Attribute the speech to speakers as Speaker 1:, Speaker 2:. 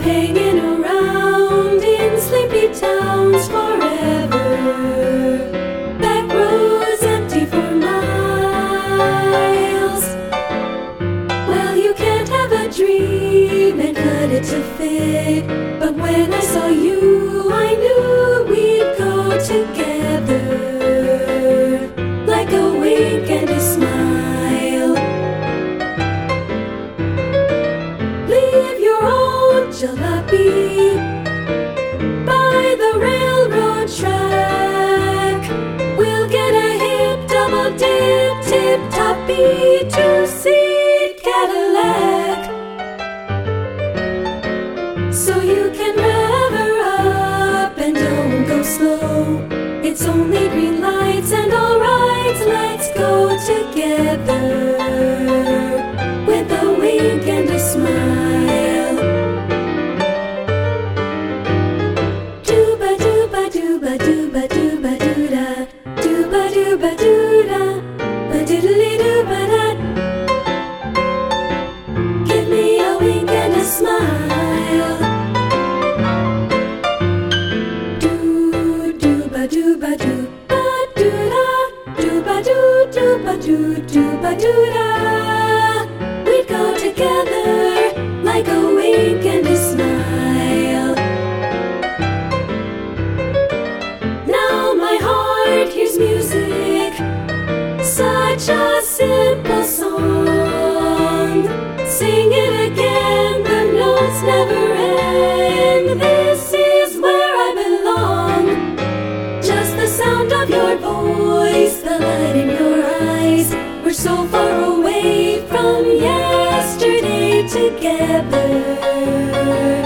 Speaker 1: hanging around in sleepy towns forever. Back roads empty for miles. Well, you can't have a dream and cut it to fit, but when I saw you, I knew we'd go together, like a wink and a smile. Leave your old jalopy by the railroad track. We'll get a hip double dip tip-toppy two-seat Cadillac, so you can rev her up and don't go slow. It's only green lights and all right, let's go together, with a wink and a smile. Dooba dooba dooba dooba dooba dooda, dooba dooba dooda, ba doodly dooba da. Give me a wink and a smile. Doo dooba dooba dooba dooda, dooba doo dooba doo dooba dooda. We'd go together like a wink and a smile. Now my heart hears music, such a simple song. Sing it again, the notes never end. This is where I belong. Just the sound of your voice, the light in your eyes. We're so far away from yesterday together.